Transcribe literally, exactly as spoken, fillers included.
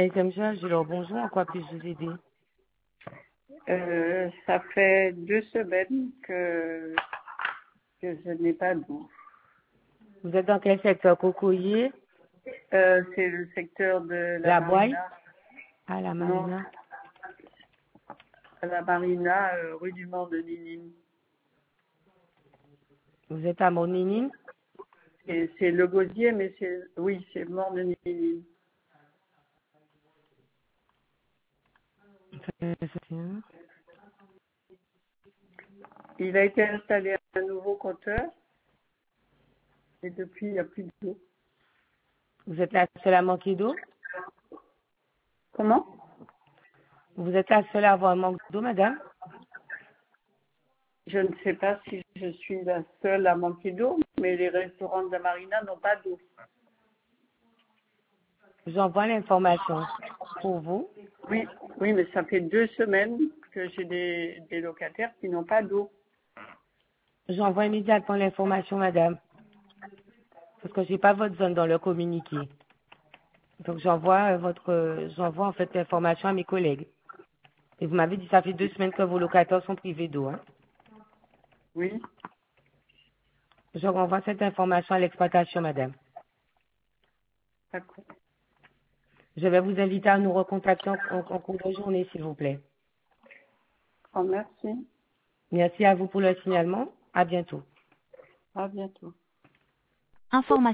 Comme ça, je leur bonjour, en quoi puis-je vous aider? Euh, ça fait deux semaines que, que je n'ai pas d'eau. Vous êtes dans quel secteur? Cocoyer? Euh, c'est le secteur de la La Boye? Marina. Ah, la Non, Marina. à la Marina, euh, rue du Mont de Ninin. Vous êtes à Moninine? Et c'est le Gosier, mais c'est, oui, c'est Mont de Ninin. Il a été installé un nouveau compteur et depuis, il n'y a plus d'eau. Vous êtes la seule à manquer d'eau? Comment? Vous êtes la seule à avoir un manque d'eau, madame? Je ne sais pas si je suis la seule à manquer d'eau, mais les restaurants de la Marina n'ont pas d'eau. J'envoie l'information pour vous. Oui, oui, mais ça fait deux semaines que j'ai des, des locataires qui n'ont pas d'eau. J'envoie immédiatement l'information, madame. Parce que j'ai pas votre zone dans le communiqué. Donc j'envoie euh, votre, euh, j'envoie en fait l'information à mes collègues. Et vous m'avez dit ça fait deux semaines que vos locataires sont privés d'eau, hein? Oui, Je renvoie cette information à l'exploitation, madame. d'accord. Je vais vous inviter à nous recontacter en, en- en cours de journée, s'il vous plaît. Oh, merci. Merci à vous pour le signalement. À bientôt. À bientôt. Information